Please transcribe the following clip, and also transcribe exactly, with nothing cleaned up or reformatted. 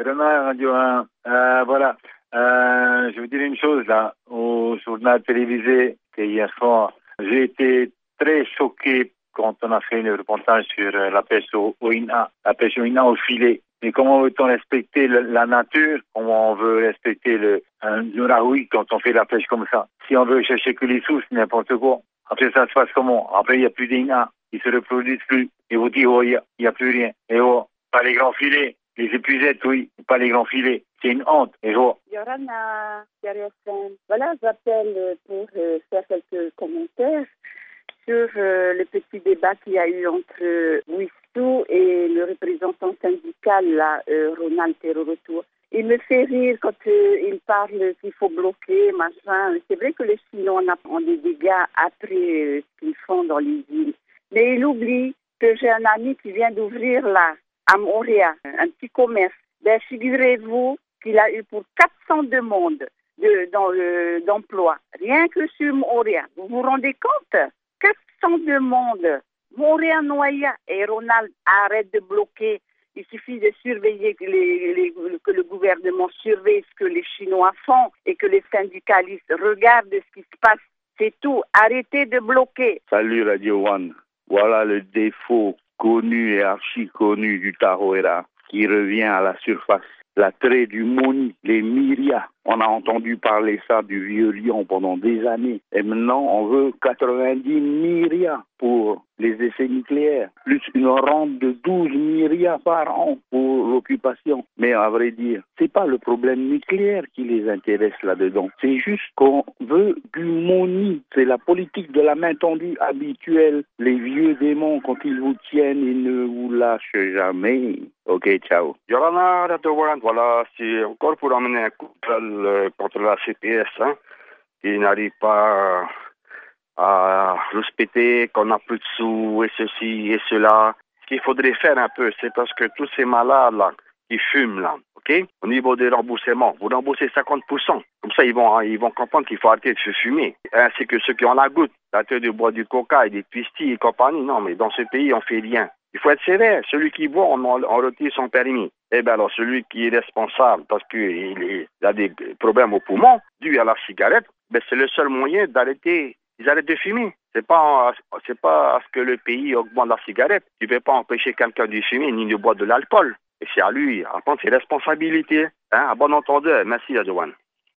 Renard, Radio un. Euh, voilà. Euh, je vais vous dire une chose là. Au journal télévisé, c'était hier soir, j'ai été très choqué quand on a fait le reportage sur euh, la pêche au, au I N A, la pêche au I N A au filet. Mais comment veut-on respecter le, la nature? Comment on veut respecter le, un, le raoui quand on fait la pêche comme ça? Si on veut chercher que les sous, c'est n'importe quoi. Après, ça se passe comment? Après, il n'y a plus d'I N A. Ils se reproduisent plus. Et vous dites, oh, il n'y a, y a plus rien. Et oh, pas les grands filets. Les épuisettes, oui, pas les grands filets. C'est une honte. Et oh. Yorana, voilà, j'appelle pour euh, faire quelques commentaires sur euh, le petit débat qu'il y a eu entre euh, Wissou et le représentant syndical, là, euh, Ronald Terrorotour. Il me fait rire quand euh, il parle qu'il faut bloquer, machin. C'est vrai que les Chinois ont des dégâts après euh, ce qu'ils font dans les îles. Mais il oublie que j'ai un ami qui vient d'ouvrir là, à Montréal, un petit commerce. Ben, figurez-vous qu'il a eu pour quatre cents demandes de, dans le, d'emploi, rien que sur Montréal. Vous vous rendez compte? quatre cents demandes. Montréal noya. Et Ronald, arrête de bloquer. Il suffit de surveiller que, les, les, que le gouvernement surveille ce que les Chinois font et que les syndicalistes regardent ce qui se passe. C'est tout. Arrêtez de bloquer. Salut Radio One. Voilà le défaut connu et archi connu du Tahoeraa qui revient à la surface. L'attrait du Moni, les myrias. On a entendu parler ça du vieux lion pendant des années. Et maintenant, on veut quatre-vingt-dix myrias pour les essais nucléaires. Plus une rente de douze myrias par an pour l'occupation. Mais à vrai dire, c'est pas le problème nucléaire qui les intéresse là-dedans. C'est juste qu'on veut du Moni. C'est la politique de la main tendue habituelle. Les vieux démons, quand ils vous tiennent, ils ne vous lâchent jamais. Ok, ciao. Yorana, voilà, c'est encore pour amener un coup de contre la C P S, hein, qui n'arrive pas à respecter qu'on n'a plus de sous et ceci et cela. Ce qu'il faudrait faire un peu, c'est parce que tous ces malades-là qui fument, là, ok, au niveau des remboursements, vous remboursez cinquante pour cent. Comme ça, ils vont, ils vont comprendre qu'il faut arrêter de se fumer. Ainsi que ceux qui ont la goutte, la tête de boire du coca et des twisties et compagnie. Non, mais dans ce pays, on fait rien. Il faut être sévère. Celui qui boit, on, on retire son permis. Eh bien alors, celui qui est responsable parce qu'il a des problèmes au poumon, dû à la cigarette, ben c'est le seul moyen d'arrêter. Ils arrêtent de fumer. C'est pas, c'est pas à ce que le pays augmente la cigarette. Tu ne peux pas empêcher quelqu'un de fumer ni de boire de l'alcool. Et c'est à lui à prendre ses responsabilités. Hein, à bon entendeur. Merci, Adjouane.